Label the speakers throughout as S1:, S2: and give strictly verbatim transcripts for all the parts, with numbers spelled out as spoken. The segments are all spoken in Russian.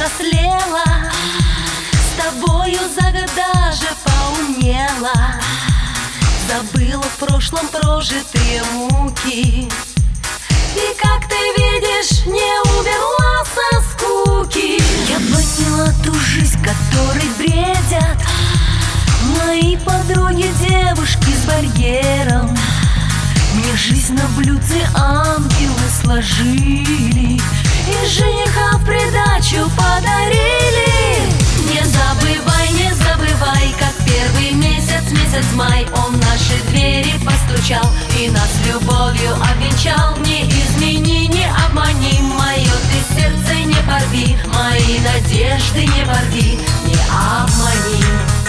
S1: повзрослела, с тобою за год даже поумнела, забыла в прошлом прожитые муки. И как ты видишь, не умерла со скуки. Я поняла ту жизнь, которой бредят мои подруги, девушки с барьером. Мне жизнь на блюдце ангелы сложили и жениха в придачу подарили. Не забывай, не забывай, как первый месяц, месяц май, он в наши двери постучал и нас любовью обвенчал. Не измени, не обмани, мое ты сердце не порви, мои надежды не порви, не обмани.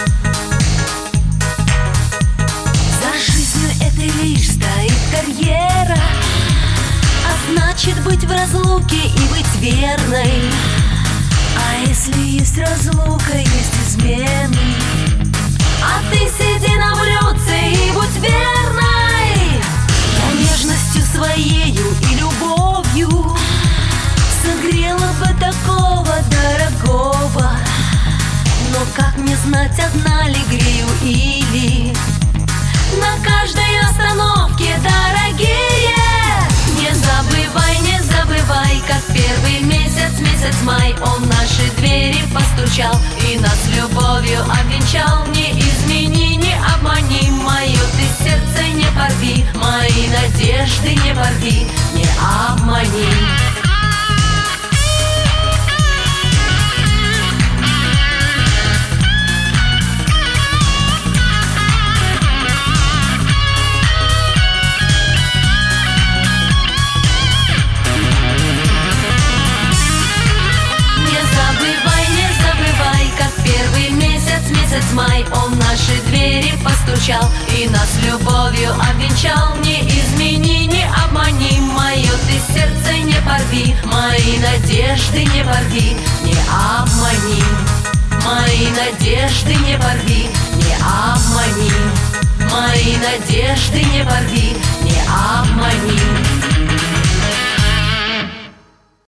S1: За жизнью этой лишь стоит карьера, а значит быть в разлуке и быть верной. А если есть разлука, есть измены, а ты сиди на блюдце и будь верной. Я нежностью своею и любовью согрела бы такого дорогого. Но как мне знать, одна ли грею или на каждой остановке дорогие? Не забывай, не забывай, как первый месяц, месяц май, он в наши двери постучал и нас любовью обвенчал. Не измени, не обмани, мое ты сердце не порви, мои надежды не порви, не обмани. Месяц май, он в наши двери постучал и нас любовью обвенчал. Не измени, не обмани, мое ты сердце не порви, мои надежды не порви, не обмани. Мои надежды не порви, не обмани. Мои надежды не порви, не обмани.